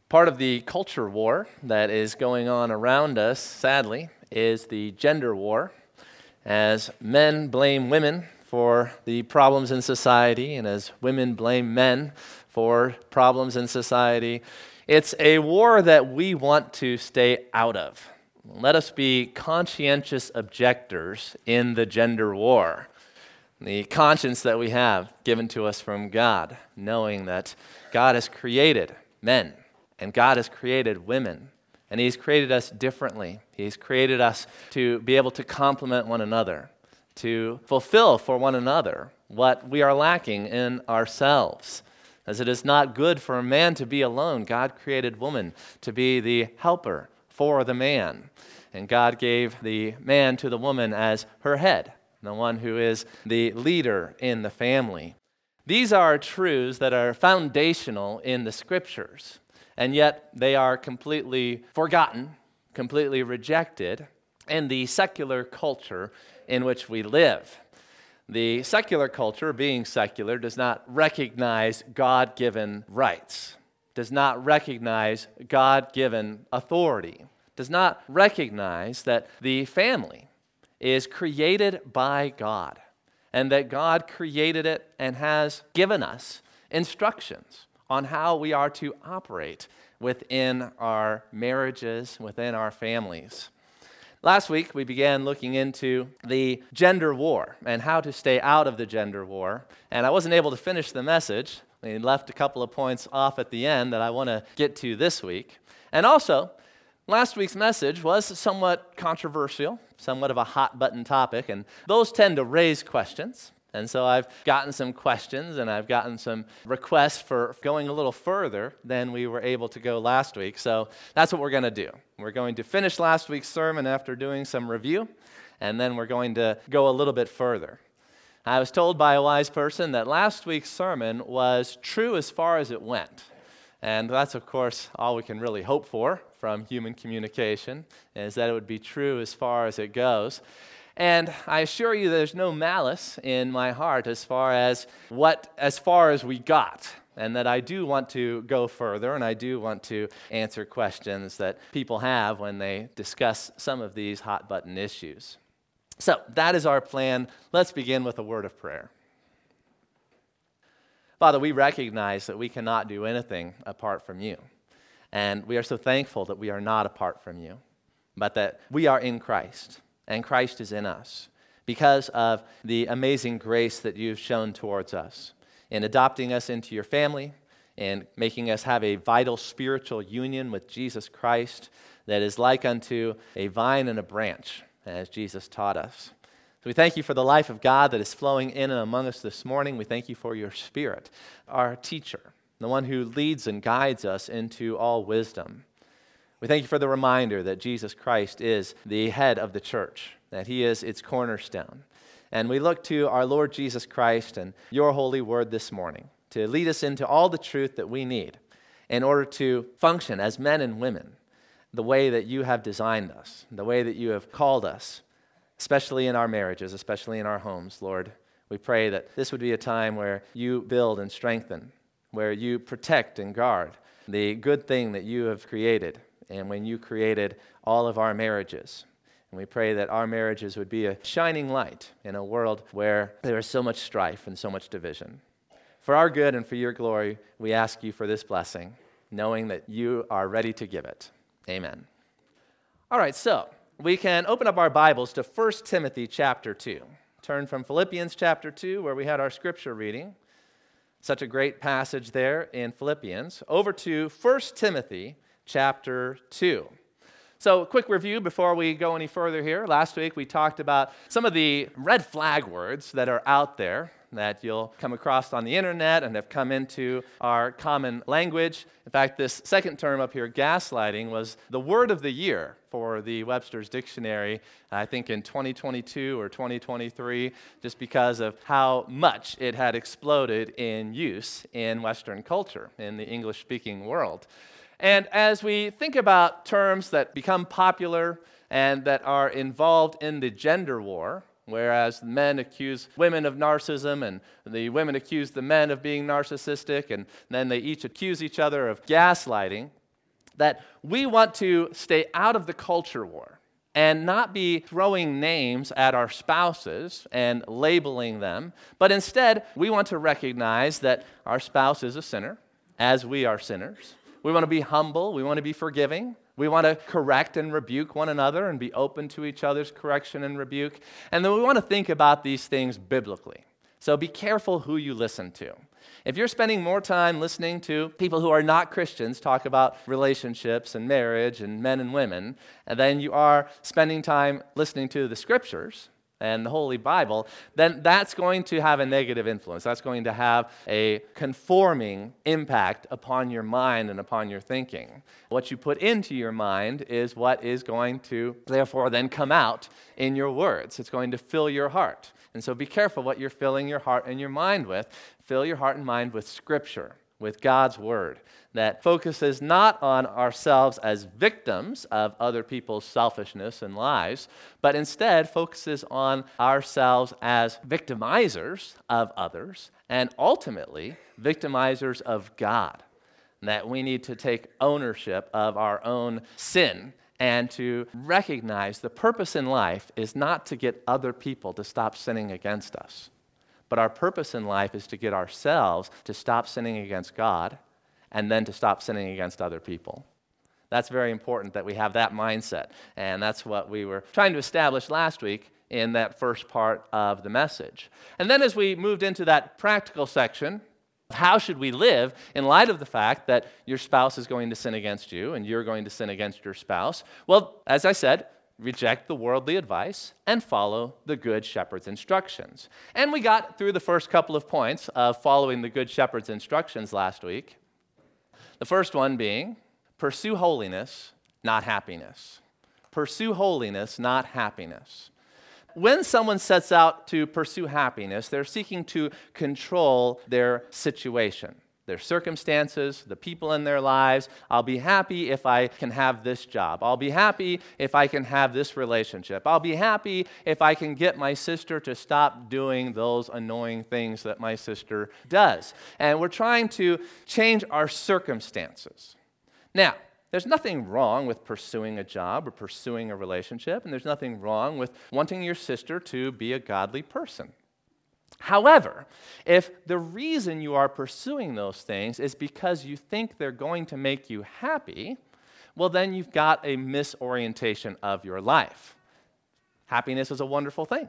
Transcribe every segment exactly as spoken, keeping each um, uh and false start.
Part of the culture war that is going on around us, sadly, is the gender war, as men blame women for the problems in society, and as women blame men for problems in society. It's a war that we want to stay out of. Let us be conscientious objectors in the gender war. The conscience that we have given to us from God, knowing that God has created men, and God has created women, and He's created us differently. He's created us to be able to complement one another, to fulfill for one another what we are lacking in ourselves. As it is not good for a man to be alone, God created woman to be the helper for the man. And God gave the man to the woman as her head, the one who is the leader in the family. These are truths that are foundational in the Scriptures. And yet they are completely forgotten, completely rejected in the secular culture in which we live. The secular culture, being secular, does not recognize God-given rights, does not recognize God-given authority, does not recognize that the family is created by God, and that God created it and has given us instructions on how we are to operate within our marriages, within our families. Last week, we began looking into the gender war and how to stay out of the gender war. And I wasn't able to finish the message. We left a couple of points off at the end that I want to get to this week. And also, last week's message was somewhat controversial, somewhat of a hot-button topic, and those tend to raise questions. And so I've gotten some questions and I've gotten some requests for going a little further than we were able to go last week. So that's what we're going to do. We're going to finish last week's sermon after doing some review, and then we're going to go a little bit further. I was told by a wise person that last week's sermon was true as far as it went. And that's, of course, all we can really hope for from human communication, is that it would be true as far as it goes. And I assure you there's no malice in my heart as far as what, as far as we got, and that I do want to go further, and I do want to answer questions that people have when they discuss some of these hot-button issues. So that is our plan. Let's begin with a word of prayer. Father, we recognize that we cannot do anything apart from you, and we are so thankful that we are not apart from you, but that we are in Christ. And Christ is in us because of the amazing grace that you've shown towards us in adopting us into your family and making us have a vital spiritual union with Jesus Christ that is like unto a vine and a branch, as Jesus taught us. So we thank you for the life of God that is flowing in and among us this morning. We thank you for your Spirit, our teacher, the one who leads and guides us into all wisdom. We thank you for the reminder that Jesus Christ is the head of the church, that He is its cornerstone. And we look to our Lord Jesus Christ and your holy word this morning to lead us into all the truth that we need in order to function as men and women the way that you have designed us, the way that you have called us, especially in our marriages, especially in our homes, Lord. We pray that this would be a time where you build and strengthen, where you protect and guard the good thing that you have created, and when you created all of our marriages. And we pray that our marriages would be a shining light in a world where there is so much strife and so much division. For our good and for your glory, we ask you for this blessing, knowing that you are ready to give it. Amen. All right, so we can open up our Bibles to First Timothy chapter two. Turn from Philippians chapter two, where we had our scripture reading, such a great passage there in Philippians, over to First Timothy chapter two. So, a quick review before we go any further here. Last week we talked about some of the red flag words that are out there that you'll come across on the internet and have come into our common language. In fact, this second term up here, gaslighting, was the word of the year for the Webster's Dictionary, I think in twenty twenty-two or twenty twenty-three, just because of how much it had exploded in use in Western culture, in the English-speaking world. And as we think about terms that become popular and that are involved in the gender war, whereas men accuse women of narcissism and the women accuse the men of being narcissistic, and then they each accuse each other of gaslighting, that we want to stay out of the culture war and not be throwing names at our spouses and labeling them, but instead we want to recognize that our spouse is a sinner, as we are sinners. We want to be humble, we want to be forgiving, we want to correct and rebuke one another and be open to each other's correction and rebuke, and then we want to think about these things biblically. So be careful who you listen to. If you're spending more time listening to people who are not Christians talk about relationships and marriage and men and women, and then you are spending time listening to the Scriptures and the Holy Bible, then that's going to have a negative influence. That's going to have a conforming impact upon your mind and upon your thinking. What you put into your mind is what is going to, therefore, then come out in your words. It's going to fill your heart. And so be careful what you're filling your heart and your mind with. Fill your heart and mind with Scripture, with God's Word, that focuses not on ourselves as victims of other people's selfishness and lies, but instead focuses on ourselves as victimizers of others and ultimately victimizers of God. And that we need to take ownership of our own sin and to recognize the purpose in life is not to get other people to stop sinning against us. But our purpose in life is to get ourselves to stop sinning against God and then to stop sinning against other people. That's very important that we have that mindset. And that's what we were trying to establish last week in that first part of the message. And then as we moved into that practical section, how should we live in light of the fact that your spouse is going to sin against you and you're going to sin against your spouse? Well, as I said, reject the worldly advice and follow the Good Shepherd's instructions. And we got through the first couple of points of following the Good Shepherd's instructions last week. The first one being, pursue holiness, not happiness. Pursue holiness, not happiness. When someone sets out to pursue happiness, they're seeking to control their situation, their circumstances, the people in their lives. I'll be happy if I can have this job. I'll be happy if I can have this relationship. I'll be happy if I can get my sister to stop doing those annoying things that my sister does. And we're trying to change our circumstances. Now, there's nothing wrong with pursuing a job or pursuing a relationship, and there's nothing wrong with wanting your sister to be a godly person. However, if the reason you are pursuing those things is because you think they're going to make you happy, well, then you've got a misorientation of your life. Happiness is a wonderful thing,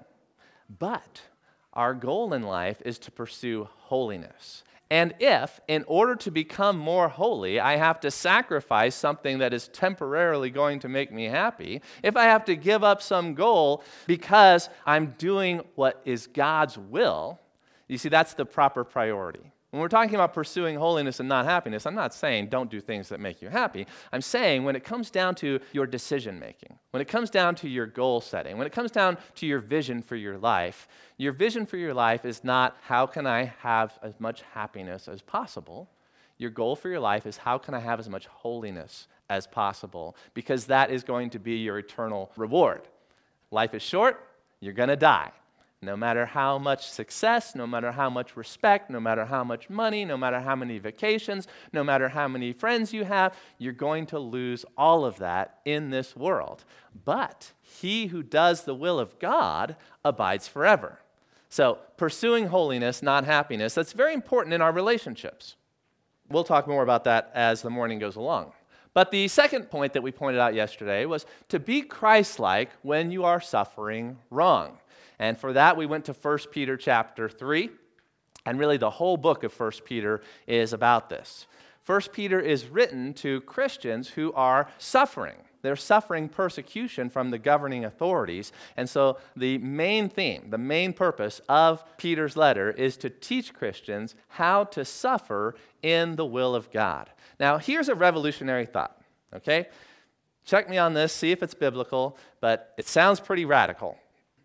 but our goal in life is to pursue holiness. And if, in order to become more holy, I have to sacrifice something that is temporarily going to make me happy, if I have to give up some goal because I'm doing what is God's will, you see, that's the proper priority. When we're talking about pursuing holiness and not happiness, I'm not saying don't do things that make you happy. I'm saying when it comes down to your decision making, when it comes down to your goal setting, when it comes down to your vision for your life, your vision for your life is not how can I have as much happiness as possible. Your goal for your life is how can I have as much holiness as possible, because that is going to be your eternal reward. Life is short, you're going to die. No matter how much success, no matter how much respect, no matter how much money, no matter how many vacations, no matter how many friends you have, you're going to lose all of that in this world. But he who does the will of God abides forever. So pursuing holiness, not happiness, that's very important in our relationships. We'll talk more about that as the morning goes along. But the second point that we pointed out yesterday was to be Christ-like when you are suffering wrong. And for that, we went to First Peter chapter three, and really the whole book of First Peter is about this. First Peter is written to Christians who are suffering. They're suffering persecution from the governing authorities. And so the main theme, the main purpose of Peter's letter is to teach Christians how to suffer in the will of God. Now, here's a revolutionary thought, okay? Check me on this, see if it's biblical, but it sounds pretty radical.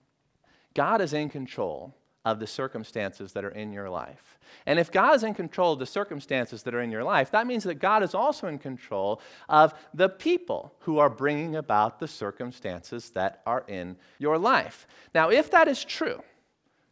God is in control of the circumstances that are in your life. And if God is in control of the circumstances that are in your life, that means that God is also in control of the people who are bringing about the circumstances that are in your life. Now, if that is true,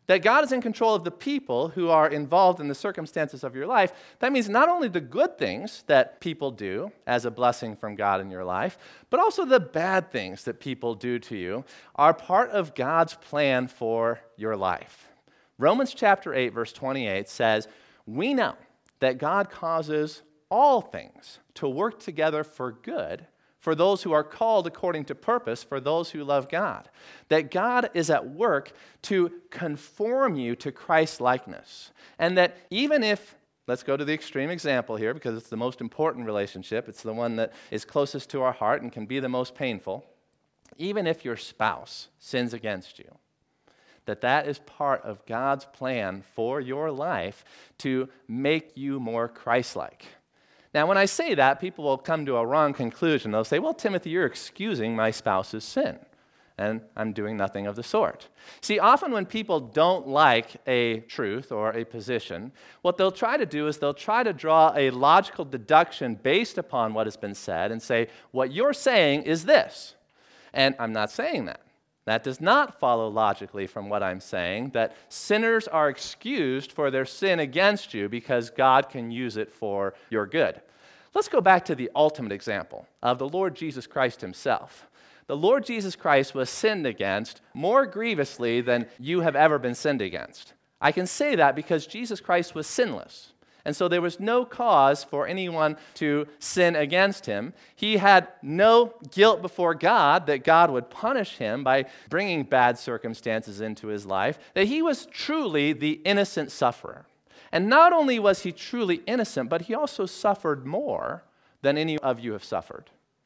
that God is in control of the people who are involved in the circumstances of your life, that means not only the good things that people do as a blessing from God in your life, but also the bad things that people do to you are part of God's plan for your life. Romans chapter eight, verse twenty-eight says, "We know that God causes all things to work together for good for those who are called according to purpose, for those who love God." That God is at work to conform you to Christ's likeness. And that even if, let's go to the extreme example here because it's the most important relationship, it's the one that is closest to our heart and can be the most painful, even if your spouse sins against you, that that is part of God's plan for your life to make you more Christ-like. Now, when I say that, people will come to a wrong conclusion. They'll say, well, Timothy, you're excusing my spouse's sin, and I'm doing nothing of the sort. See, often when people don't like a truth or a position, what they'll try to do is they'll try to draw a logical deduction based upon what has been said and say, what you're saying is this. And I'm not saying that. That does not follow logically from what I'm saying, that sinners are excused for their sin against you because God can use it for your good. Let's go back to the ultimate example of the Lord Jesus Christ himself. The Lord Jesus Christ was sinned against more grievously than you have ever been sinned against. I can say that because Jesus Christ was sinless. And so there was no cause for anyone to sin against him. He had no guilt before God that God would punish him by bringing bad circumstances into his life, that he was truly the innocent sufferer. And not only was he truly innocent, but he also suffered more than any of you have suffered.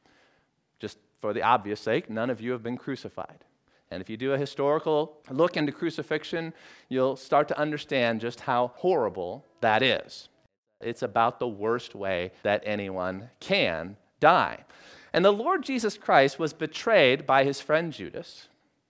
Just for the obvious sake, none of you have been crucified. And if you do a historical look into crucifixion, you'll start to understand just how horrible that is. It's about the worst way that anyone can die. And the Lord Jesus Christ was betrayed by his friend Judas.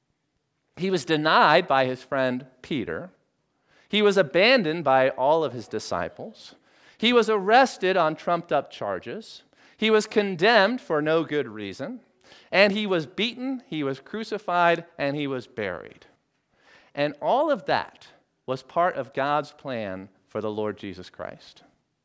He was denied by his friend Peter. He was abandoned by all of his disciples. He was arrested on trumped-up charges. He was condemned for no good reason. And he was beaten, he was crucified, and he was buried. And all of that was part of God's plan for the Lord Jesus Christ.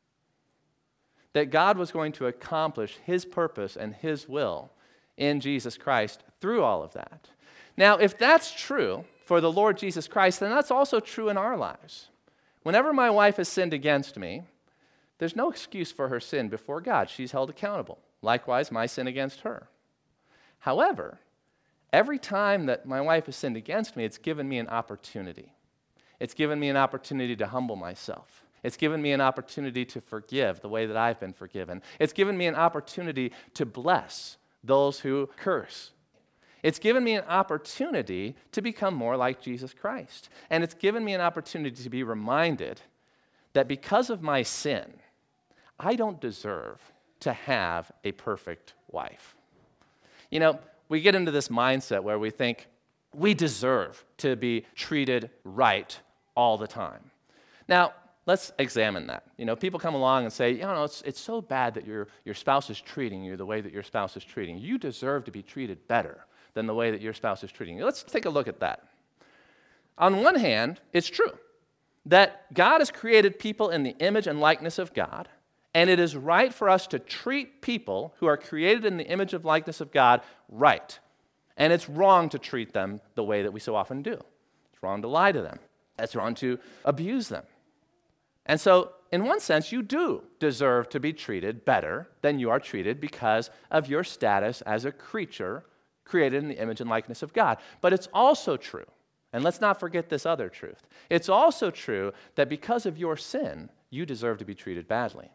That God was going to accomplish his purpose and his will in Jesus Christ through all of that. Now, if that's true for the Lord Jesus Christ, then that's also true in our lives. Whenever my wife has sinned against me, there's no excuse for her sin before God. She's held accountable. Likewise, my sin against her. However, every time that my wife has sinned against me, it's given me an opportunity. It's given me an opportunity to humble myself. It's given me an opportunity to forgive the way that I've been forgiven. It's given me an opportunity to bless those who curse. It's given me an opportunity to become more like Jesus Christ. And it's given me an opportunity to be reminded that because of my sin, I don't deserve to have a perfect wife. You know, we get into this mindset where we think we deserve to be treated right all the time. Now, let's examine that. You know, people come along and say, you know, it's, it's so bad that your, your spouse is treating you the way that your spouse is treating you. You deserve to be treated better than the way that your spouse is treating you. Let's take a look at that. On one hand, it's true that God has created people in the image and likeness of God, and it is right for us to treat people who are created in the image and likeness of God right. And it's wrong to treat them the way that we so often do. It's wrong to lie to them. It's wrong to abuse them. And so, in one sense, you do deserve to be treated better than you are treated because of your status as a creature created in the image and likeness of God. But it's also true, and let's not forget this other truth. It's also true that because of your sin, you deserve to be treated badly.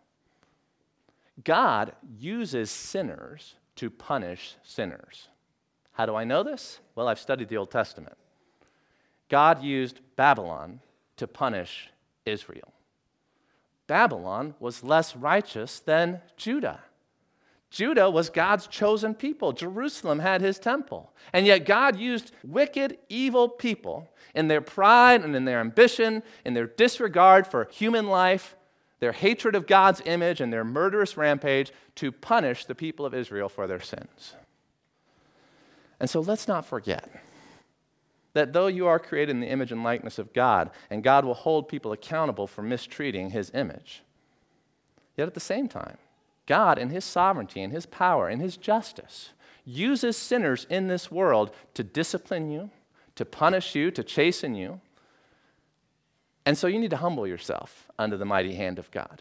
God uses sinners to punish sinners. How do I know this? Well, I've studied the Old Testament. God used Babylon to punish Israel. Babylon was less righteous than Judah. Judah was God's chosen people. Jerusalem had his temple. And yet God used wicked, evil people in their pride and in their ambition, in their disregard for human life, their hatred of God's image, and their murderous rampage to punish the people of Israel for their sins. And so let's not forget that though you are created in the image and likeness of God, and God will hold people accountable for mistreating his image, yet at the same time, God in his sovereignty and his power and his justice uses sinners in this world to discipline you, to punish you, to chasten you. And so you need to humble yourself under the mighty hand of God.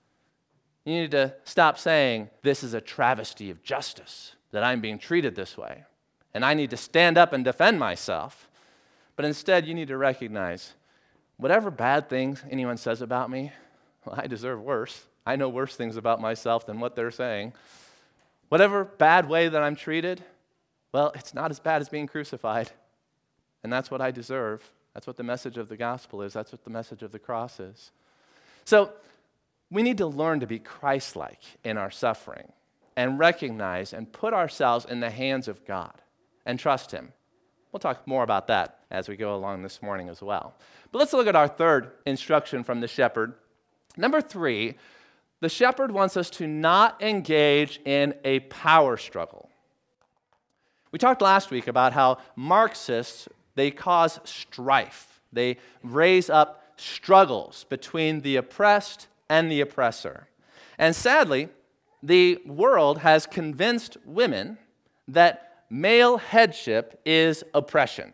You need to stop saying, this is a travesty of justice, that I'm being treated this way, and I need to stand up and defend myself. But instead, you need to recognize, whatever bad things anyone says about me, well, I deserve worse. I know worse things about myself than what they're saying. Whatever bad way that I'm treated, well, it's not as bad as being crucified. And that's what I deserve. That's what the message of the gospel is. That's what the message of the cross is. So we need to learn to be Christ-like in our suffering and recognize and put ourselves in the hands of God and trust him. We'll talk more about that as we go along this morning as well. But let's look at our third instruction from the shepherd. Number three, the shepherd wants us to not engage in a power struggle. We talked last week about how Marxists, they cause strife. They raise up struggles between the oppressed and the oppressor. And sadly, the world has convinced women that male headship is oppression.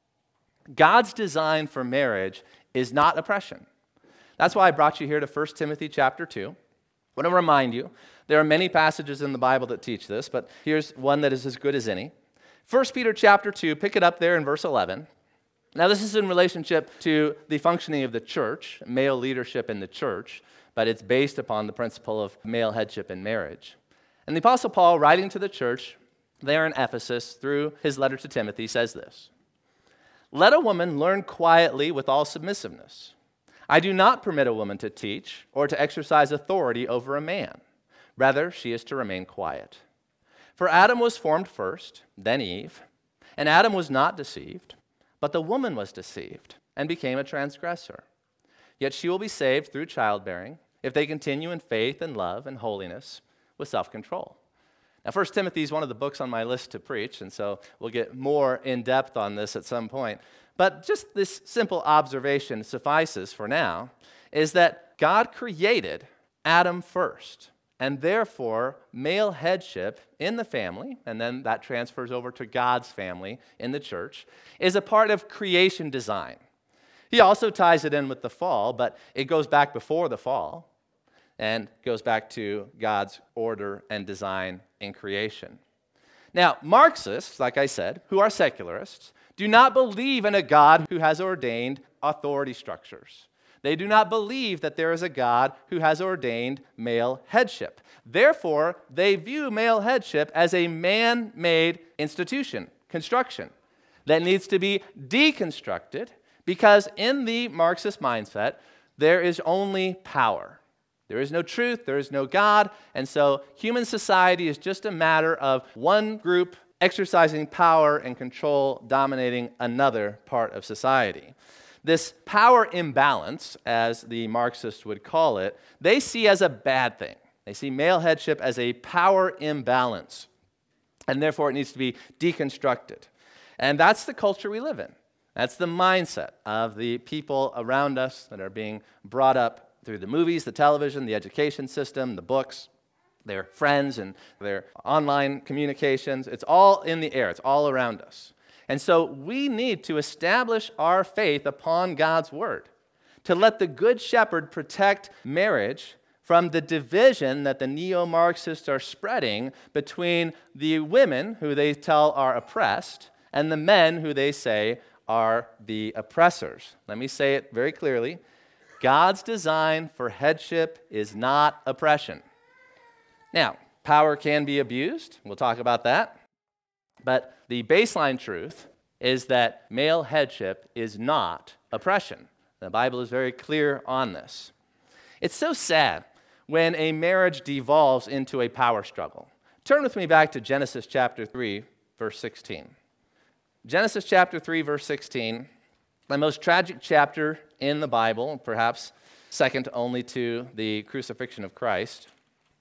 God's design for marriage is not oppression. That's why I brought you here to First Timothy chapter two. I want to remind you, there are many passages in the Bible that teach this, but here's one that is as good as any. First Peter chapter two, pick it up there in verse eleven. Now this is in relationship to the functioning of the church, male leadership in the church, but it's based upon the principle of male headship in marriage. And the Apostle Paul, writing to the church there in Ephesus through his letter to Timothy, says this: "Let a woman learn quietly with all submissiveness. I do not permit a woman to teach or to exercise authority over a man. Rather, she is to remain quiet. For Adam was formed first, then Eve, and Adam was not deceived, but the woman was deceived and became a transgressor. Yet she will be saved through childbearing if they continue in faith and love and holiness with self-control." Now, First Timothy is one of the books on my list to preach, and so we'll get more in depth on this at some point. But just this simple observation suffices for now, is that God created Adam first, and therefore male headship in the family, and then that transfers over to God's family in the church, is a part of creation design. He also ties it in with the fall, but it goes back before the fall and goes back to God's order and design in creation. Now, Marxists, like I said, who are secularists, do not believe in a God who has ordained authority structures. They do not believe that there is a God who has ordained male headship. Therefore, they view male headship as a man-made institution, construction, that needs to be deconstructed because in the Marxist mindset, there is only power. There is no truth, there is no God, and so human society is just a matter of one group exercising power and control dominating another part of society. This power imbalance, as the Marxists would call it, they see as a bad thing. They see male headship as a power imbalance, and therefore it needs to be deconstructed. And that's the culture we live in. That's the mindset of the people around us that are being brought up through the movies, the television, the education system, the books, their friends, and their online communications. It's all in the air. It's all around us. And so we need to establish our faith upon God's word, to let the Good Shepherd protect marriage from the division that the neo-Marxists are spreading between the women who they tell are oppressed and the men who they say are the oppressors. Let me say it very clearly. God's design for headship is not oppression. Now, power can be abused. We'll talk about that. But the baseline truth is that male headship is not oppression. The Bible is very clear on this. It's so sad when a marriage devolves into a power struggle. Turn with me back to Genesis chapter three, verse sixteen. Genesis chapter three, verse sixteen, the most tragic chapter in the Bible, perhaps second only to the crucifixion of Christ.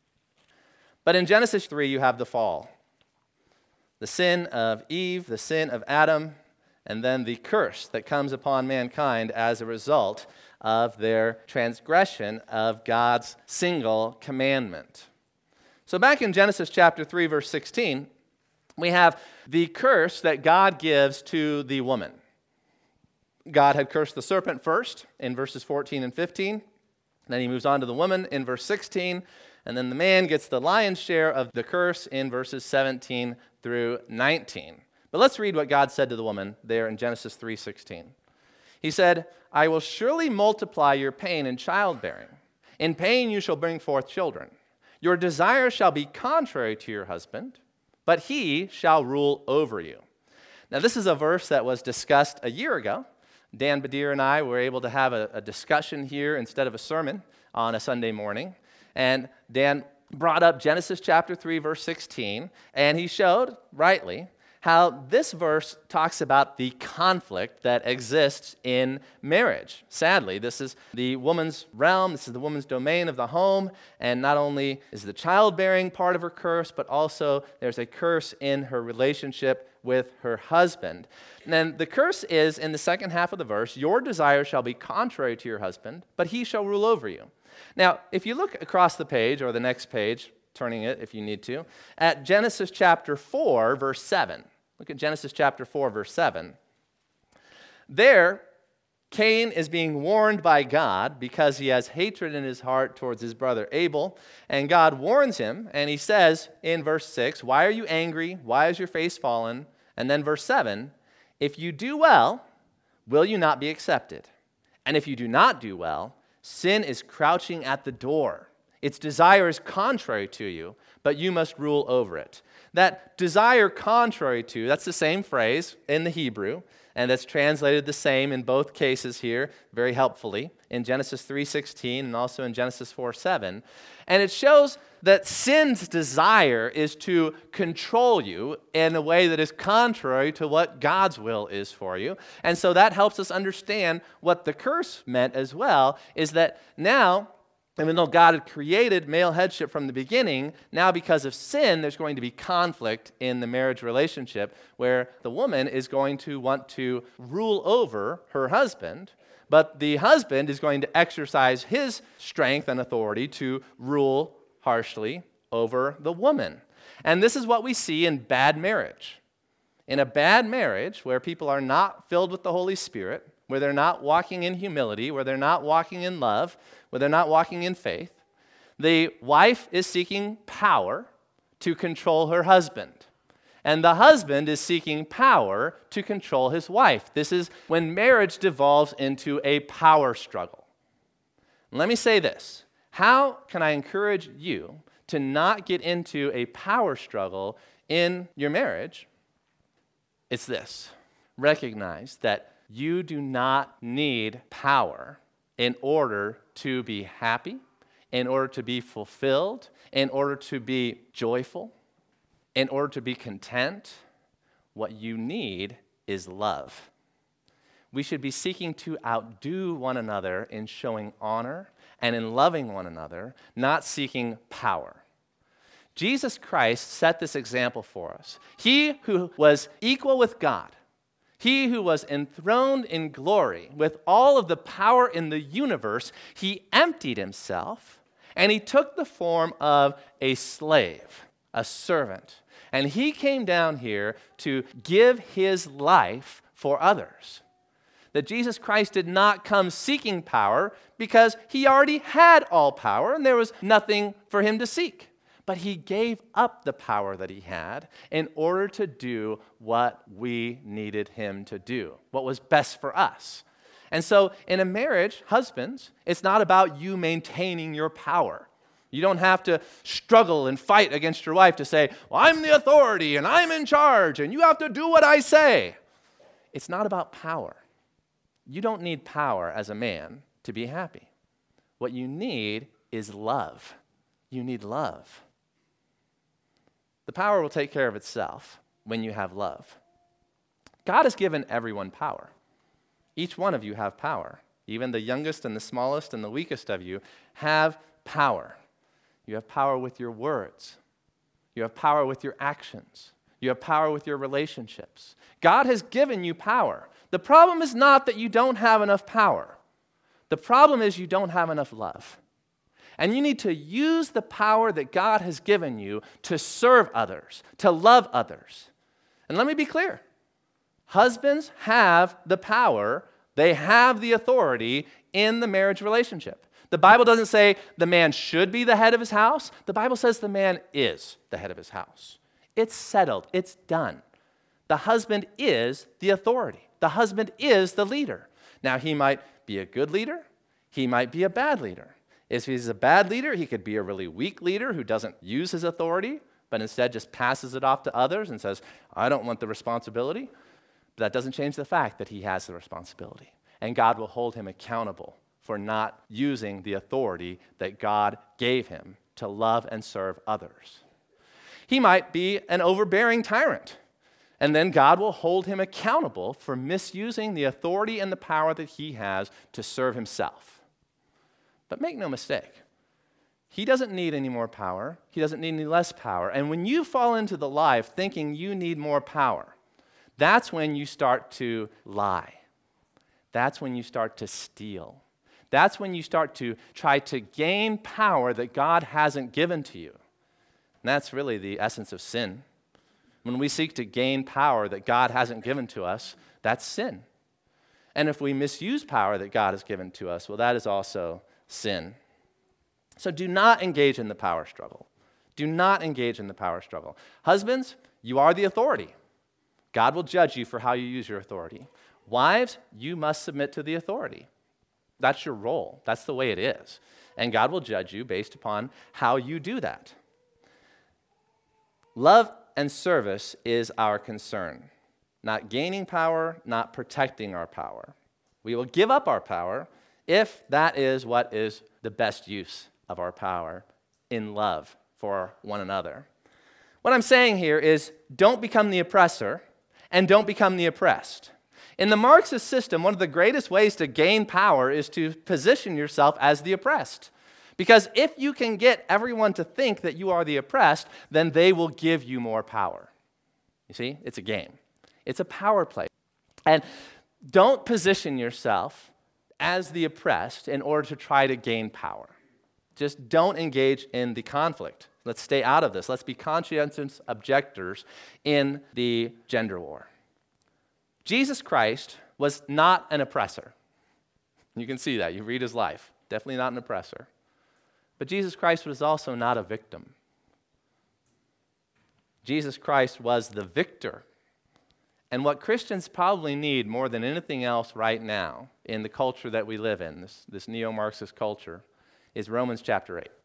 But in Genesis three, you have the fall. The sin of Eve, the sin of Adam, and then the curse that comes upon mankind as a result of their transgression of God's single commandment. So back in Genesis chapter three, verse sixteen, we have the curse that God gives to the woman. God had cursed the serpent first in verses fourteen and fifteen. Then he moves on to the woman in verse sixteen. And then the man gets the lion's share of the curse in verses seventeen through nineteen. But let's read what God said to the woman there in Genesis three sixteen. He said, "I will surely multiply your pain in childbearing. In pain you shall bring forth children. Your desire shall be contrary to your husband, but he shall rule over you." Now, this is a verse that was discussed a year ago. Dan Badir and I were able to have a, a discussion here instead of a sermon on a Sunday morning. And Dan brought up Genesis chapter three, verse sixteen, and he showed, rightly, how this verse talks about the conflict that exists in marriage. Sadly, this is the woman's realm, this is the woman's domain of the home, and not only is the childbearing part of her curse, but also there's a curse in her relationship with her husband. And then the curse is, in the second half of the verse, "Your desire shall be contrary to your husband, but he shall rule over you." Now, if you look across the page, or the next page, turning it if you need to, at Genesis chapter four, verse seven. Look at Genesis chapter four, verse seven. There, Cain is being warned by God because he has hatred in his heart towards his brother Abel. And God warns him, and he says in verse six, "Why are you angry? Why is your face fallen?" And then verse seven, "If you do well, will you not be accepted? And if you do not do well, sin is crouching at the door. Its desire is contrary to you, but you must rule over it." That desire contrary to, that's the same phrase in the Hebrew, and that's translated the same in both cases here, very helpfully, in Genesis three sixteen and also in Genesis four seven. And it shows that sin's desire is to control you in a way that is contrary to what God's will is for you. And so that helps us understand what the curse meant as well, is that now, even though God had created male headship from the beginning, now because of sin, there's going to be conflict in the marriage relationship where the woman is going to want to rule over her husband, but the husband is going to exercise his strength and authority to rule harshly over the woman. And this is what we see in bad marriage. In a bad marriage where people are not filled with the Holy Spirit, where they're not walking in humility, where they're not walking in love, where they're not walking in faith, the wife is seeking power to control her husband. And the husband is seeking power to control his wife. This is when marriage devolves into a power struggle. Let me say this. How can I encourage you to not get into a power struggle in your marriage? It's this. Recognize that you do not need power in order to be happy, in order to be fulfilled, in order to be joyful, in order to be content. What you need is love. We should be seeking to outdo one another in showing honor and in loving one another, not seeking power. Jesus Christ set this example for us. He who was equal with God, he who was enthroned in glory with all of the power in the universe, he emptied himself and he took the form of a slave, a servant. And he came down here to give his life for others. That Jesus Christ did not come seeking power because he already had all power and there was nothing for him to seek. But he gave up the power that he had in order to do what we needed him to do, what was best for us. And so in a marriage, husbands, it's not about you maintaining your power. You don't have to struggle and fight against your wife to say, well, I'm the authority and I'm in charge and you have to do what I say. It's not about power. You don't need power as a man to be happy. What you need is love. You need love. The power will take care of itself when you have love. God has given everyone power. Each one of you have power. Even the youngest and the smallest and the weakest of you have power. You have power with your words. You have power with your actions. You have power with your relationships. God has given you power. The problem is not that you don't have enough power. The problem is you don't have enough love. And you need to use the power that God has given you to serve others, to love others. And let me be clear. Husbands have the power, they have the authority in the marriage relationship. The Bible doesn't say the man should be the head of his house. The Bible says the man is the head of his house. It's settled. It's done. The husband is the authority. The husband is the leader. Now, he might be a good leader. He might be a bad leader. If he's a bad leader, he could be a really weak leader who doesn't use his authority, but instead just passes it off to others and says, I don't want the responsibility. But that doesn't change the fact that he has the responsibility. And God will hold him accountable for not using the authority that God gave him to love and serve others. He might be an overbearing tyrant, and then God will hold him accountable for misusing the authority and the power that he has to serve himself. But make no mistake, he doesn't need any more power. He doesn't need any less power. And when you fall into the lie of thinking you need more power, that's when you start to lie. That's when you start to steal. That's when you start to try to gain power that God hasn't given to you. And that's really the essence of sin. When we seek to gain power that God hasn't given to us, that's sin. And if we misuse power that God has given to us, well, that is also sin. So do not engage in the power struggle. Do not engage in the power struggle. Husbands, you are the authority. God will judge you for how you use your authority. Wives, you must submit to the authority. That's your role. That's the way it is. And God will judge you based upon how you do that. Love and service is our concern. Not gaining power, not protecting our power. We will give up our power if that is what is the best use of our power in love for one another. What I'm saying here is don't become the oppressor and don't become the oppressed. In the Marxist system, one of the greatest ways to gain power is to position yourself as the oppressed. Because if you can get everyone to think that you are the oppressed, then they will give you more power. You see, it's a game. It's a power play. And don't position yourself as the oppressed in order to try to gain power. Just don't engage in the conflict. Let's stay out of this. Let's be conscientious objectors in the gender war. Jesus Christ was not an oppressor. You can see that. You read his life. Definitely not an oppressor. But Jesus Christ was also not a victim. Jesus Christ was the victor. And what Christians probably need more than anything else right now in the culture that we live in, this, this neo-Marxist culture, is Romans chapter eight.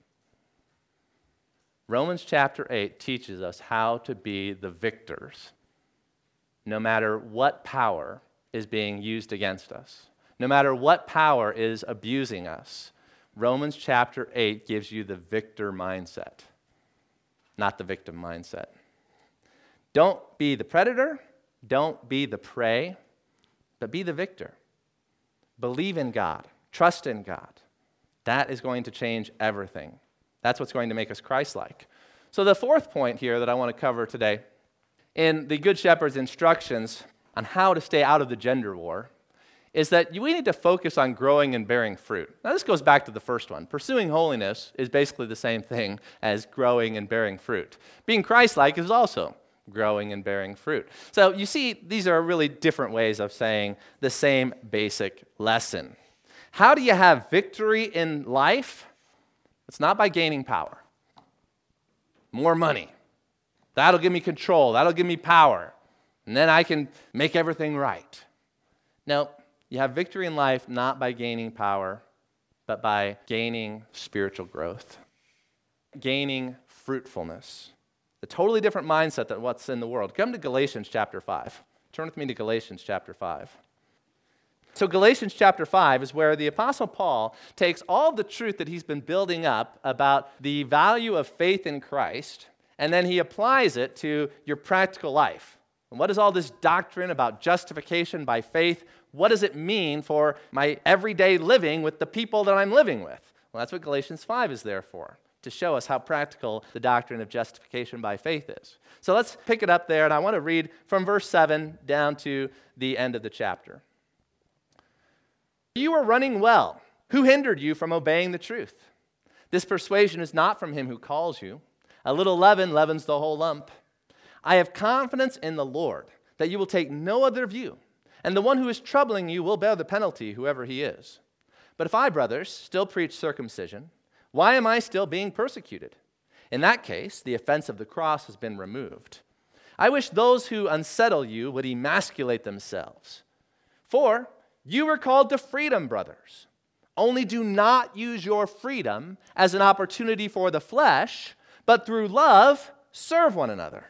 Romans chapter eight teaches us how to be the victors, no matter what power is being used against us, no matter what power is abusing us. Romans chapter eight gives you the victor mindset, not the victim mindset. Don't be the predator. Don't be the prey, but be the victor. Believe in God. Trust in God. That is going to change everything. That's what's going to make us Christ-like. So the fourth point here that I want to cover today, in the Good Shepherd's instructions on how to stay out of the gender war, is that we need to focus on growing and bearing fruit. Now this goes back to the first one. Pursuing holiness is basically the same thing as growing and bearing fruit. Being Christ-like is also growing and bearing fruit. So you see, these are really different ways of saying the same basic lesson. How do you have victory in life? It's not by gaining power. More money. That'll give me control. That'll give me power. And then I can make everything right. No, you have victory in life not by gaining power, but by gaining spiritual growth, gaining fruitfulness. A totally different mindset than what's in the world. Come to Galatians chapter five. Turn with me to Galatians chapter five. So Galatians chapter five is where the Apostle Paul takes all the truth that he's been building up about the value of faith in Christ, and then he applies it to your practical life. And what is all this doctrine about justification by faith? What does it mean for my everyday living with the people that I'm living with? Well, that's what Galatians five is there for. to show us how practical the doctrine of justification by faith is. So let's pick it up there, and I want to read from verse seven down to the end of the chapter. You are running well. Who hindered you from obeying the truth? This persuasion is not from him who calls you. A little leaven leavens the whole lump. I have confidence in the Lord that you will take no other view, and the one who is troubling you will bear the penalty, whoever he is. But if I, brothers, still preach circumcision, why am I still being persecuted? In that case, the offense of the cross has been removed. I wish those who unsettle you would emasculate themselves. For you were called to freedom, brothers. Only do not use your freedom as an opportunity for the flesh, but through love serve one another.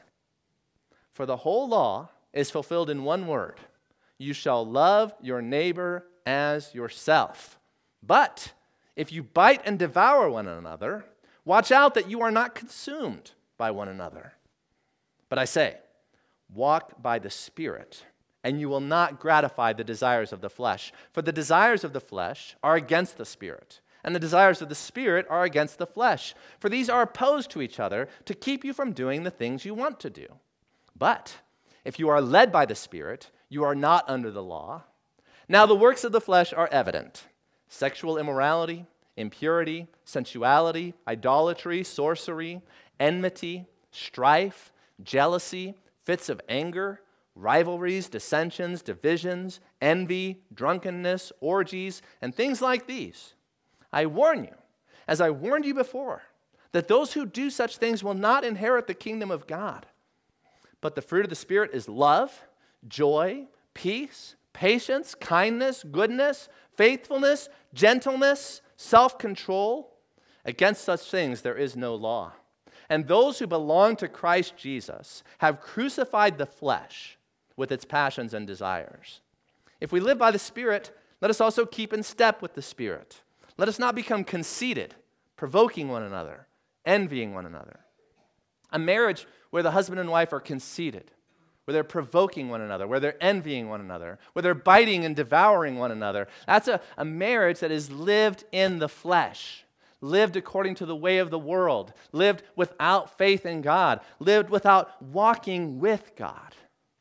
For the whole law is fulfilled in one word: you shall love your neighbor as yourself. But if you bite and devour one another, watch out that you are not consumed by one another. But I say, walk by the Spirit, and you will not gratify the desires of the flesh. For the desires of the flesh are against the Spirit, and the desires of the Spirit are against the flesh. For these are opposed to each other to keep you from doing the things you want to do. But if you are led by the Spirit, you are not under the law. Now the works of the flesh are evident: sexual immorality, impurity, sensuality, idolatry, sorcery, enmity, strife, jealousy, fits of anger, rivalries, dissensions, divisions, envy, drunkenness, orgies, and things like these. I warn you, as I warned you before, that those who do such things will not inherit the kingdom of God. But the fruit of the Spirit is love, joy, peace, patience, kindness, goodness, faithfulness, gentleness, self-control. Against such things there is no law. And those who belong to Christ Jesus have crucified the flesh with its passions and desires. If we live by the Spirit, let us also keep in step with the Spirit. Let us not become conceited, provoking one another, envying one another. A marriage where the husband and wife are conceited, where they're provoking one another, where they're envying one another, where they're biting and devouring one another, that's a, a marriage that is lived in the flesh, lived according to the way of the world, lived without faith in God, lived without walking with God.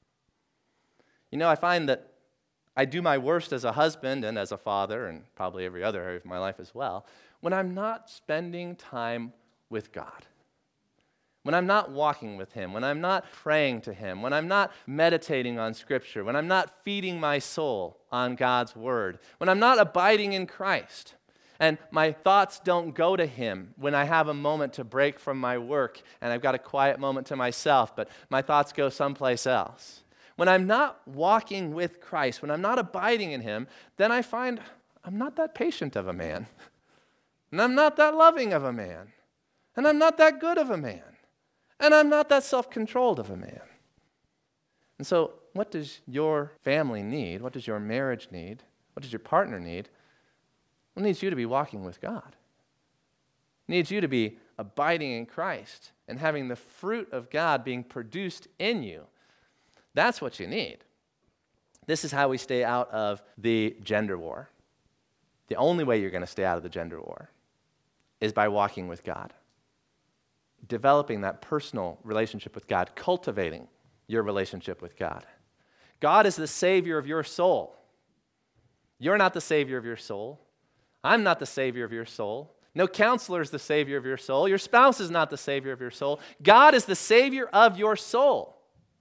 You know, I find that I do my worst as a husband and as a father, and probably every other area of my life as well, when I'm not spending time with God. When I'm not walking with Him, when I'm not praying to Him, when I'm not meditating on Scripture, when I'm not feeding my soul on God's Word, when I'm not abiding in Christ, and my thoughts don't go to Him when I have a moment to break from my work and I've got a quiet moment to myself, but my thoughts go someplace else. When I'm not walking with Christ, when I'm not abiding in Him, then I find I'm not that patient of a man, and I'm not that loving of a man, and I'm not that good of a man. And I'm not that self-controlled of a man. And so what does your family need? What does your marriage need? What does your partner need? Well, it needs you to be walking with God. It needs you to be abiding in Christ and having the fruit of God being produced in you. That's what you need. This is how we stay out of the gender war. The only way you're going to stay out of the gender war is by walking with God. Developing that personal relationship with God, cultivating your relationship with God. God is the Savior of your soul. You're not the Savior of your soul. I'm not the Savior of your soul. No counselor is the Savior of your soul. Your spouse is not the Savior of your soul. God is the Savior of your soul.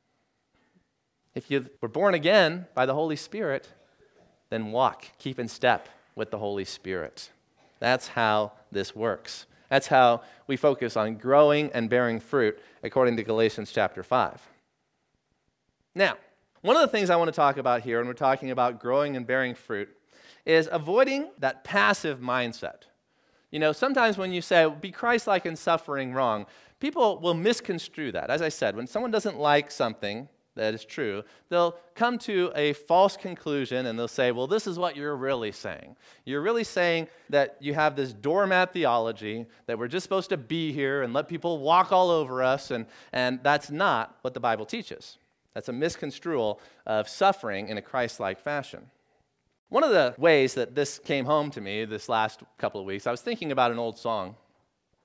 If you were born again by the Holy Spirit, then walk, keep in step with the Holy Spirit. That's how this works. That's how we focus on growing and bearing fruit according to Galatians chapter five. Now, one of the things I want to talk about here when we're talking about growing and bearing fruit is avoiding that passive mindset. You know, sometimes when you say, be Christ-like in suffering wrong, people will misconstrue that. As I said, when someone doesn't like something that is true, they'll come to a false conclusion and they'll say, well, this is what you're really saying. You're really saying that you have this doormat theology, that we're just supposed to be here and let people walk all over us, and, and that's not what the Bible teaches. That's a misconstrual of suffering in a Christ-like fashion. One of the ways that this came home to me this last couple of weeks, I was thinking about an old song.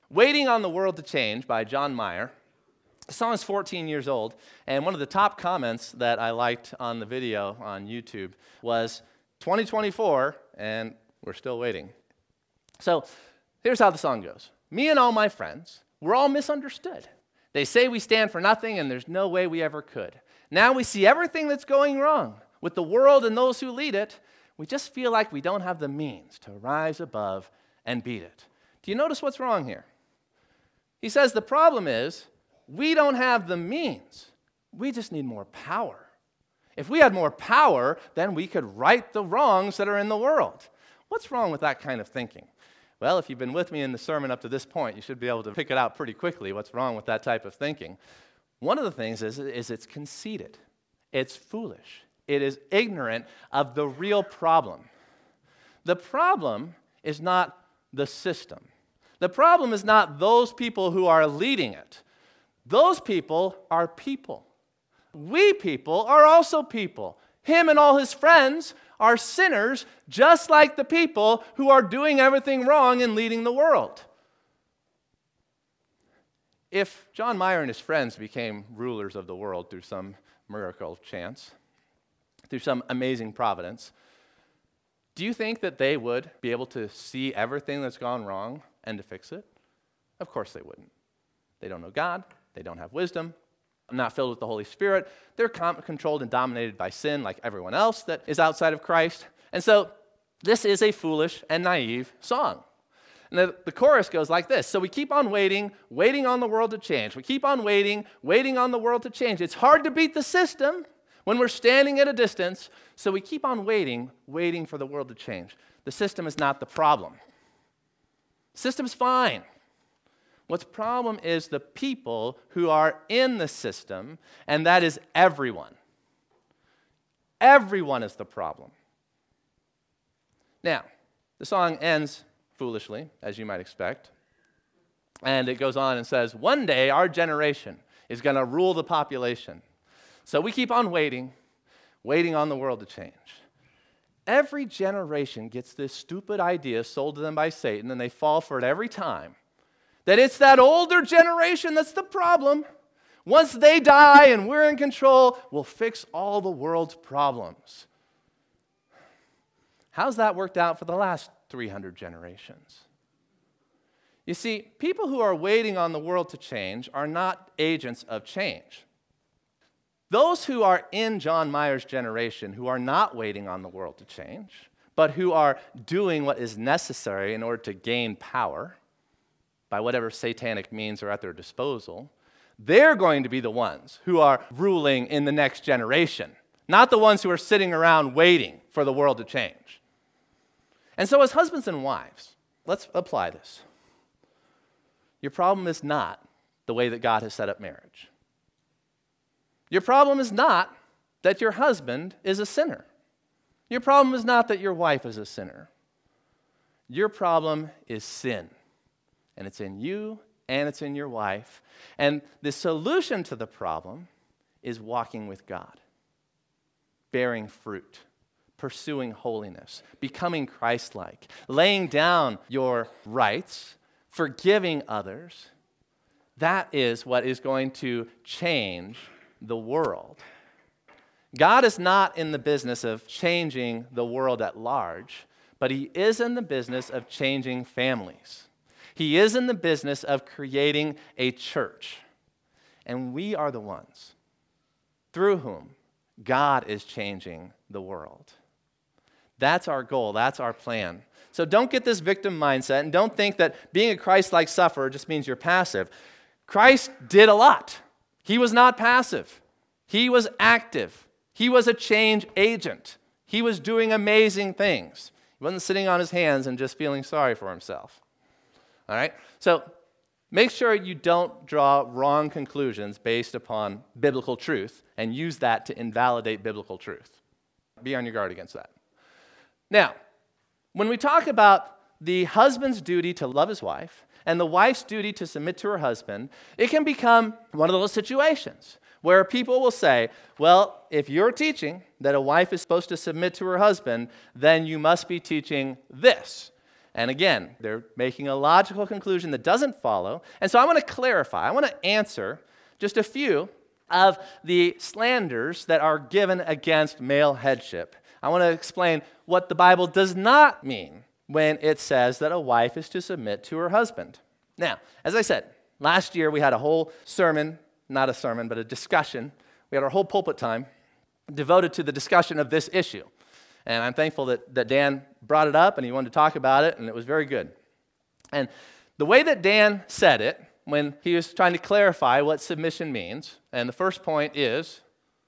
Waiting on the World to Change by John Mayer. The song is fourteen years old, and one of the top comments that I liked on the video on YouTube was, twenty twenty-four, and we're still waiting. So here's how the song goes. Me and all my friends, we're all misunderstood. They say we stand for nothing, and there's no way we ever could. Now we see everything that's going wrong with the world and those who lead it. We just feel like we don't have the means to rise above and beat it. Do you notice what's wrong here? He says the problem is, we don't have the means. We just need more power. If we had more power, then we could right the wrongs that are in the world. What's wrong with that kind of thinking? Well, if you've been with me in the sermon up to this point, you should be able to pick it out pretty quickly what's wrong with that type of thinking. One of the things is, is it's conceited. It's foolish. It is ignorant of the real problem. The problem is not the system. The problem is not those people who are leading it. Those people are people. We people are also people. Him and all his friends are sinners, just like the people who are doing everything wrong and leading the world. If John Mayer and his friends became rulers of the world through some miracle chance, through some amazing providence, do you think that they would be able to see everything that's gone wrong and to fix it? Of course they wouldn't. They don't know God. They don't have wisdom. I'm not filled with the Holy Spirit. They're com- controlled and dominated by sin like everyone else that is outside of Christ. And so this is a foolish and naive song. And the, the chorus goes like this. So we keep on waiting, waiting on the world to change. We keep on waiting, waiting on the world to change. It's hard to beat the system when we're standing at a distance. So we keep on waiting, waiting for the world to change. The system is not the problem. The system's fine. What's the problem is the people who are in the system, and that is everyone. Everyone is the problem. Now, the song ends foolishly, as you might expect, and it goes on and says, one day our generation is going to rule the population. So we keep on waiting, waiting on the world to change. Every generation gets this stupid idea sold to them by Satan, and they fall for it every time. That it's that older generation that's the problem. Once they die and we're in control, we'll fix all the world's problems. How's that worked out for the last three hundred generations? You see, people who are waiting on the world to change are not agents of change. Those who are in John Mayer's generation, who are not waiting on the world to change, but who are doing what is necessary in order to gain power, by whatever satanic means are at their disposal, they're going to be the ones who are ruling in the next generation, not the ones who are sitting around waiting for the world to change. And so as husbands and wives, let's apply this. Your problem is not the way that God has set up marriage. Your problem is not that your husband is a sinner. Your problem is not that your wife is a sinner. Your problem is sin. And it's in you, and it's in your wife. And the solution to the problem is walking with God, bearing fruit, pursuing holiness, becoming Christ-like, laying down your rights, forgiving others. That is what is going to change the world. God is not in the business of changing the world at large, but he is in the business of changing families. He is in the business of creating a church. And we are the ones through whom God is changing the world. That's our goal. That's our plan. So don't get this victim mindset and don't think that being a Christ-like sufferer just means you're passive. Christ did a lot. He was not passive. He was active. He was a change agent. He was doing amazing things. He wasn't sitting on his hands and just feeling sorry for himself. All right? So make sure you don't draw wrong conclusions based upon biblical truth and use that to invalidate biblical truth. Be on your guard against that. Now, when we talk about the husband's duty to love his wife and the wife's duty to submit to her husband, it can become one of those situations where people will say, well, if you're teaching that a wife is supposed to submit to her husband, then you must be teaching this. And again, they're making a logical conclusion that doesn't follow. And so I want to clarify, I want to answer just a few of the slanders that are given against male headship. I want to explain what the Bible does not mean when it says that a wife is to submit to her husband. Now, as I said, last year we had a whole sermon, not a sermon, but a discussion. We had our whole pulpit time devoted to the discussion of this issue. And I'm thankful that, that Dan brought it up and he wanted to talk about it, and it was very good. And the way that Dan said it, when he was trying to clarify what submission means, and the first point is,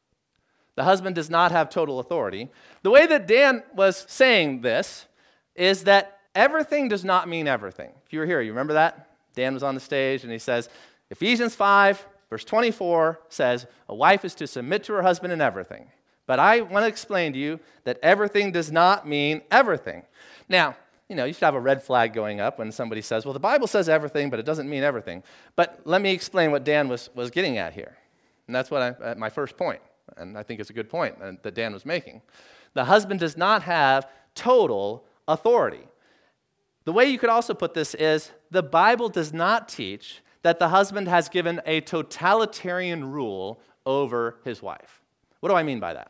the husband does not have total authority. The way that Dan was saying this is that everything does not mean everything. If you were here, you remember that? Dan was on the stage and he says, Ephesians five, verse twenty-four says, a wife is to submit to her husband in everything. But I want to explain to you that everything does not mean everything. Now, you know, you should have a red flag going up when somebody says, well, the Bible says everything, but it doesn't mean everything. But let me explain what Dan was, was getting at here. And that's what I, uh, my first point, and I think it's a good point uh, that Dan was making. The husband does not have total authority. The way you could also put this is, the Bible does not teach that the husband has given a totalitarian rule over his wife. What do I mean by that?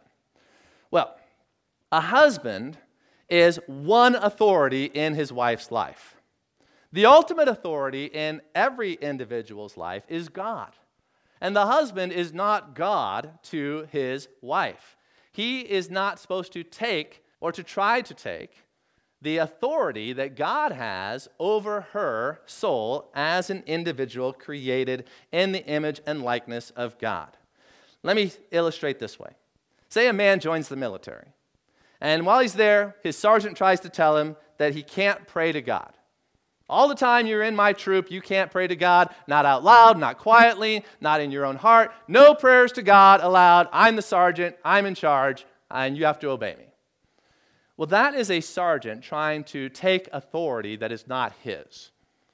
Well, a husband is one authority in his wife's life. The ultimate authority in every individual's life is God. And the husband is not God to his wife. He is not supposed to take or to try to take the authority that God has over her soul as an individual created in the image and likeness of God. Let me illustrate this way. Say a man joins the military, and while he's there, his sergeant tries to tell him that he can't pray to God. All the time you're in my troop, you can't pray to God, not out loud, not quietly, not in your own heart. No prayers to God allowed. I'm the sergeant, I'm in charge, and you have to obey me. Well, that is a sergeant trying to take authority that is not his.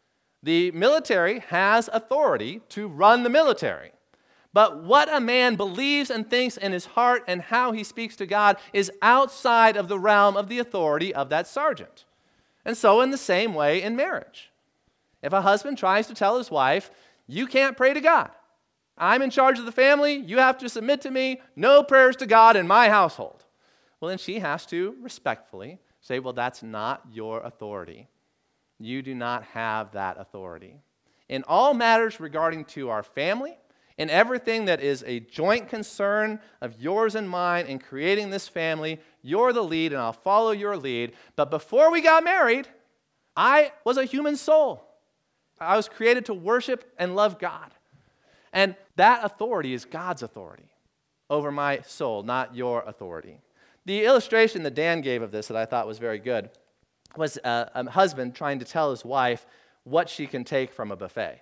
The military has authority to run the military. But what a man believes and thinks in his heart and how he speaks to God is outside of the realm of the authority of that sergeant. And so in the same way in marriage. If a husband tries to tell his wife, you can't pray to God. I'm in charge of the family. You have to submit to me. No prayers to God in my household. Well, then she has to respectfully say, well, that's not your authority. You do not have that authority. In all matters regarding to our family, in everything that is a joint concern of yours and mine in creating this family, you're the lead and I'll follow your lead. But before we got married, I was a human soul. I was created to worship and love God. And that authority is God's authority over my soul, not your authority. The illustration that Dan gave of this that I thought was very good was a, a husband trying to tell his wife what she can take from a buffet.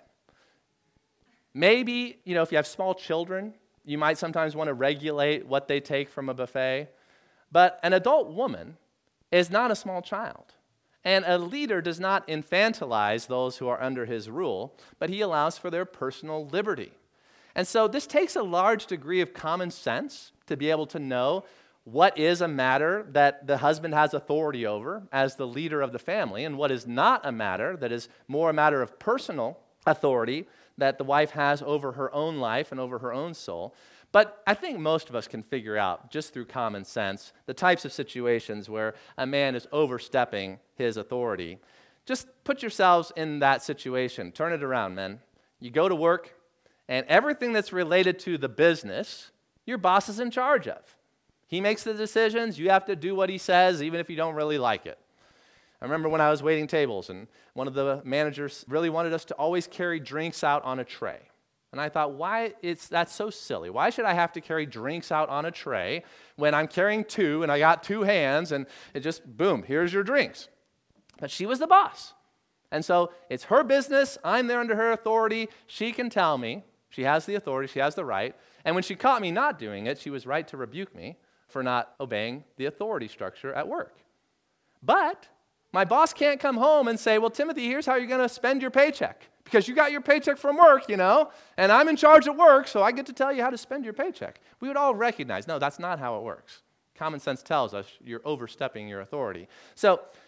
Maybe, you know, if you have small children, you might sometimes want to regulate what they take from a buffet. But an adult woman is not a small child. And a leader does not infantilize those who are under his rule, but he allows for their personal liberty. And so this takes a large degree of common sense to be able to know what is a matter that the husband has authority over as the leader of the family, and what is not a matter that is more a matter of personal authority that the wife has over her own life and over her own soul. But I think most of us can figure out, just through common sense, the types of situations where a man is overstepping his authority. Just put yourselves in that situation. Turn it around, men. You go to work, and everything that's related to the business, your boss is in charge of. He makes the decisions. You have to do what he says, even if you don't really like it. I remember when I was waiting tables, and one of the managers really wanted us to always carry drinks out on a tray. And I thought, why is that so silly? Why should I have to carry drinks out on a tray when I'm carrying two, and I got two hands, and it just, boom, here's your drinks. But she was the boss. And so it's her business. I'm there under her authority. She can tell me. She has the authority. She has the right. And when she caught me not doing it, she was right to rebuke me for not obeying the authority structure at work. But my boss can't come home and say, well, Timothy, here's how you're going to spend your paycheck. Because you got your paycheck from work, you know, and I'm in charge at work, so I get to tell you how to spend your paycheck. We would all recognize, no, that's not how it works. Common sense tells us you're overstepping your authority. So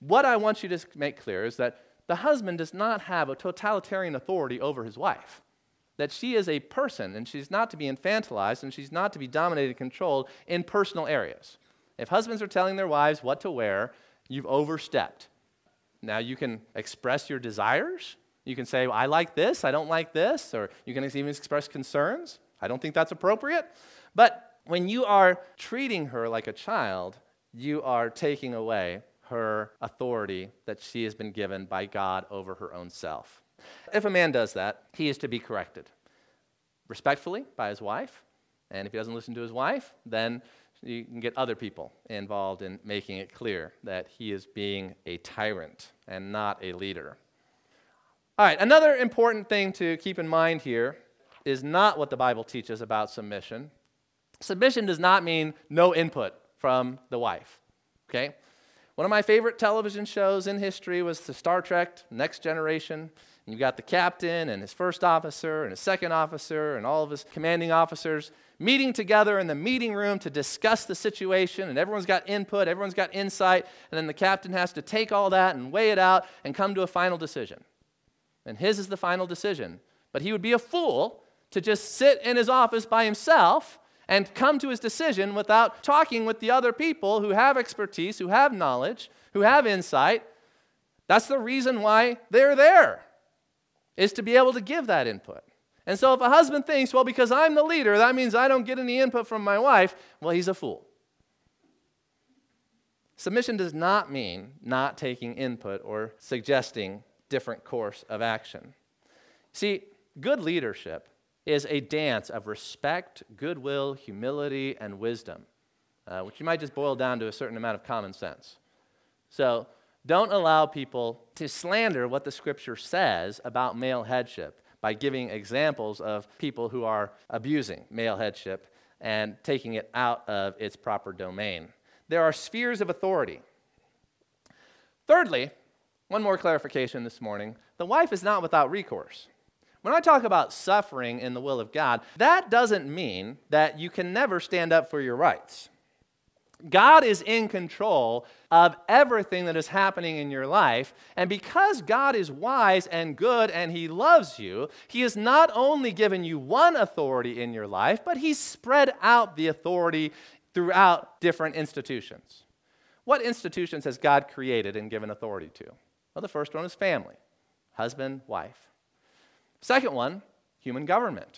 what I want you to make clear is that the husband does not have a totalitarian authority over his wife, that she is a person, and she's not to be infantilized, and she's not to be dominated and controlled in personal areas. If husbands are telling their wives what to wear, you've overstepped. Now, you can express your desires. You can say, I like this, I don't like this, or you can even express concerns. I don't think that's appropriate. But when you are treating her like a child, you are taking away her authority that she has been given by God over her own self. If a man does that, he is to be corrected respectfully by his wife. And if he doesn't listen to his wife, then you can get other people involved in making it clear that he is being a tyrant and not a leader. All right, another important thing to keep in mind here is not what the Bible teaches about submission. Submission does not mean no input from the wife, okay? One of my favorite television shows in history was the Star Trek Next Generation. And you got the captain and his first officer and his second officer and all of his commanding officers meeting together in the meeting room to discuss the situation, and everyone's got input, everyone's got insight, and then the captain has to take all that and weigh it out and come to a final decision. And his is the final decision. But he would be a fool to just sit in his office by himself and come to his decision without talking with the other people who have expertise, who have knowledge, who have insight. That's the reason why they're there, is to be able to give that input. And so if a husband thinks, well, because I'm the leader, that means I don't get any input from my wife, well, he's a fool. Submission does not mean not taking input or suggesting different course of action. See, good leadership is a dance of respect, goodwill, humility, and wisdom, uh, which you might just boil down to a certain amount of common sense. So don't allow people to slander what the Scripture says about male headship by giving examples of people who are abusing male headship and taking it out of its proper domain. There are spheres of authority. Thirdly, one more clarification this morning. The wife is not without recourse. When I talk about suffering in the will of God, that doesn't mean that you can never stand up for your rights. God is in control of everything that is happening in your life, and because God is wise and good and He loves you, He has not only given you one authority in your life, but He's spread out the authority throughout different institutions. What institutions has God created and given authority to? Well, the first one is family, husband, wife. Second one, human government.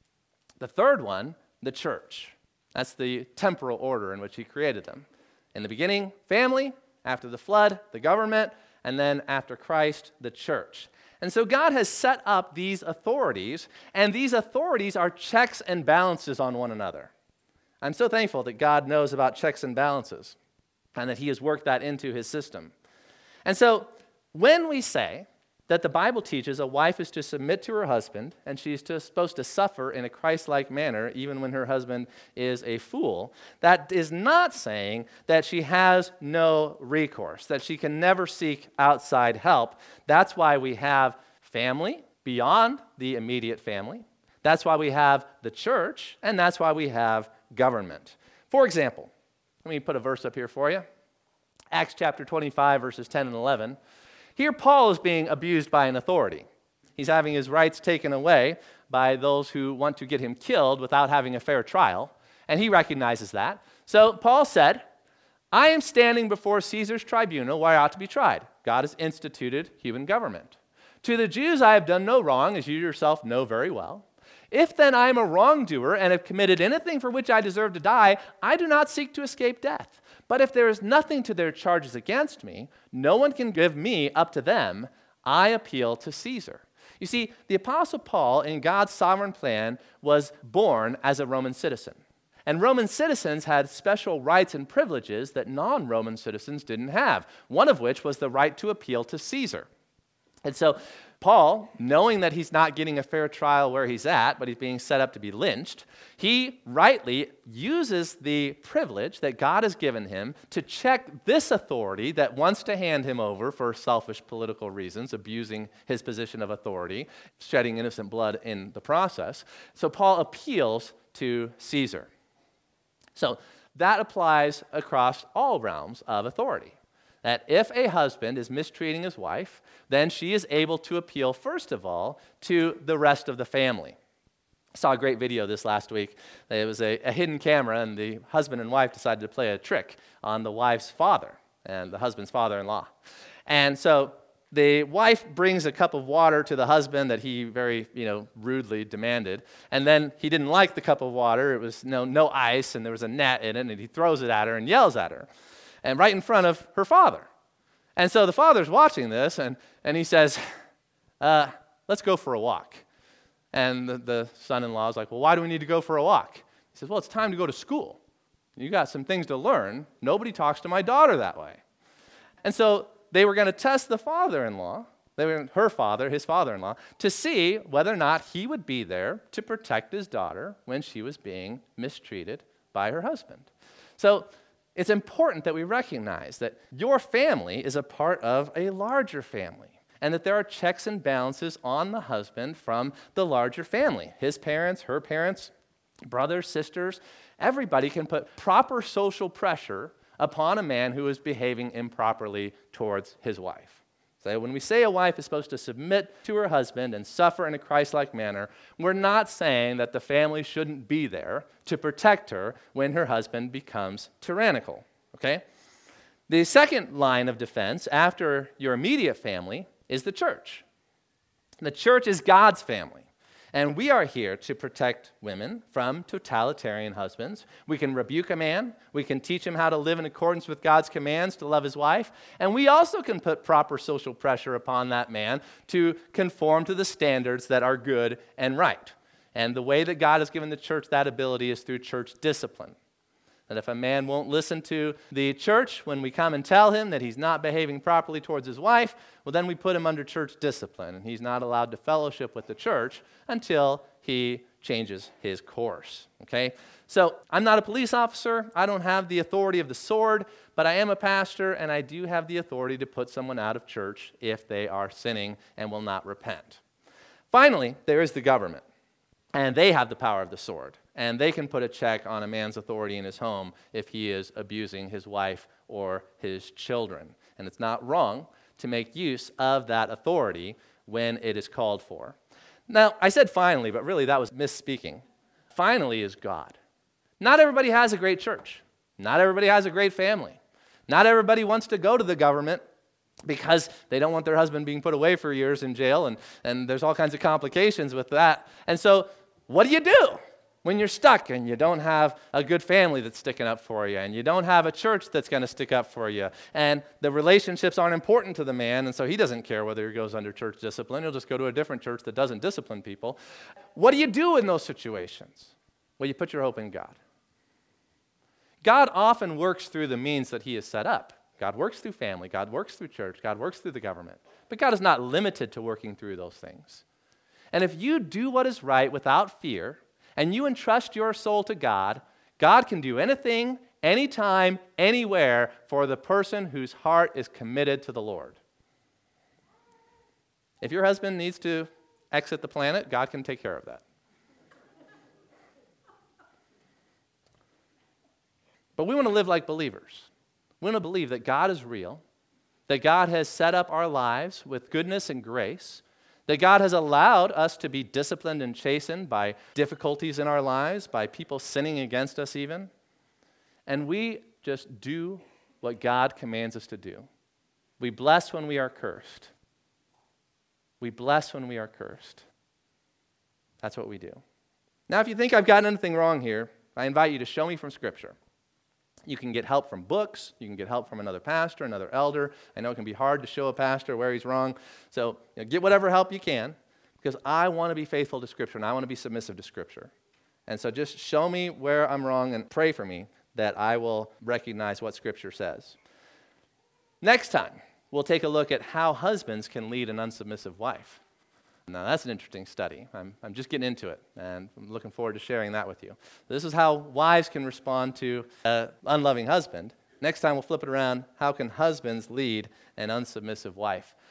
The third one, the church. That's the temporal order in which He created them. In the beginning, family. After the flood, the government. And then after Christ, the church. And so God has set up these authorities, and these authorities are checks and balances on one another. I'm so thankful that God knows about checks and balances and that He has worked that into His system. And so when we say that the Bible teaches a wife is to submit to her husband, and she's to, supposed to suffer in a Christ-like manner even when her husband is a fool, that is not saying that she has no recourse, that she can never seek outside help. That's why we have family beyond the immediate family. That's why we have the church, and that's why we have government. For example, let me put a verse up here for you. Acts chapter twenty-five, verses ten and eleven. Here, Paul is being abused by an authority. He's having his rights taken away by those who want to get him killed without having a fair trial, and he recognizes that. So Paul said, I am standing before Caesar's tribunal where I ought to be tried. God has instituted human government. To the Jews I have done no wrong, as you yourself know very well. If then I am a wrongdoer and have committed anything for which I deserve to die, I do not seek to escape death. But if there is nothing to their charges against me, no one can give me up to them. I appeal to Caesar. You see, the Apostle Paul, in God's sovereign plan, was born as a Roman citizen. And Roman citizens had special rights and privileges that non-Roman citizens didn't have, one of which was the right to appeal to Caesar. And so Paul, knowing that he's not getting a fair trial where he's at, but he's being set up to be lynched, he rightly uses the privilege that God has given him to check this authority that wants to hand him over for selfish political reasons, abusing his position of authority, shedding innocent blood in the process. So Paul appeals to Caesar. So that applies across all realms of authority. that if a husband is mistreating his wife, then she is able to appeal, first of all, to the rest of the family. I saw a great video this last week. It was a, a hidden camera, and the husband and wife decided to play a trick on the wife's father and the husband's father-in-law. And so the wife brings a cup of water to the husband that he very, you know, rudely demanded. And then he didn't like the cup of water. It was no, no ice, and there was a net in it, and he throws it at her and yells at her. And right in front of her father. And so the father's watching this, and, and he says, uh, let's go for a walk. And the, the son-in-law is like, well, why do we need to go for a walk? He says, well, it's time to go to school. You got some things to learn. Nobody talks to my daughter that way. And so they were going to test the father-in-law, they were, her father, his father-in-law, to see whether or not he would be there to protect his daughter when she was being mistreated by her husband. So it's important that we recognize that your family is a part of a larger family, and that there are checks and balances on the husband from the larger family. His parents, her parents, brothers, sisters, everybody can put proper social pressure upon a man who is behaving improperly towards his wife. So when we say a wife is supposed to submit to her husband and suffer in a Christ-like manner, we're not saying that the family shouldn't be there to protect her when her husband becomes tyrannical, okay? The second line of defense after your immediate family is the church. The church is God's family. And we are here to protect women from totalitarian husbands. We can rebuke a man. We can teach him how to live in accordance with God's commands to love his wife. And we also can put proper social pressure upon that man to conform to the standards that are good and right. And the way that God has given the church that ability is through church discipline. That if a man won't listen to the church when we come and tell him that he's not behaving properly towards his wife, well, then we put him under church discipline, and he's not allowed to fellowship with the church until he changes his course, okay? So I'm not a police officer. I don't have the authority of the sword, but I am a pastor, and I do have the authority to put someone out of church if they are sinning and will not repent. Finally, there is the government, and they have the power of the sword. And they can put a check on a man's authority in his home if he is abusing his wife or his children. And it's not wrong to make use of that authority when it is called for. Now, I said finally, but really that was misspeaking. Finally is God. Not everybody has a great church. Not everybody has a great family. Not everybody wants to go to the government because they don't want their husband being put away for years in jail, and, and there's all kinds of complications with that. And so what do you do when you're stuck and you don't have a good family that's sticking up for you, and you don't have a church that's going to stick up for you, and the relationships aren't important to the man, and so he doesn't care whether he goes under church discipline. He'll just go to a different church that doesn't discipline people. What do you do in those situations? Well, you put your hope in God. God often works through the means that he has set up. God works through family. God works through church. God works through the government. But God is not limited to working through those things. And if you do what is right without fear, and you entrust your soul to God, God can do anything, anytime, anywhere for the person whose heart is committed to the Lord. If your husband needs to exit the planet, God can take care of that. But we want to live like believers. We want to believe that God is real, that God has set up our lives with goodness and grace, that God has allowed us to be disciplined and chastened by difficulties in our lives, by people sinning against us even. And we just do what God commands us to do. We bless when we are cursed. We bless when we are cursed. That's what we do. Now, if you think I've gotten anything wrong here, I invite you to show me from Scripture. You can get help from books. You can get help from another pastor, another elder. I know it can be hard to show a pastor where he's wrong. So you know, get whatever help you can, because I want to be faithful to Scripture, and I want to be submissive to Scripture. And so just show me where I'm wrong and pray for me that I will recognize what Scripture says. Next time, we'll take a look at how husbands can lead an unsubmissive wife. Now, that's an interesting study. I'm, I'm just getting into it, and I'm looking forward to sharing that with you. This is how wives can respond to an unloving husband. Next time, we'll flip it around. How can husbands lead an unsubmissive wife?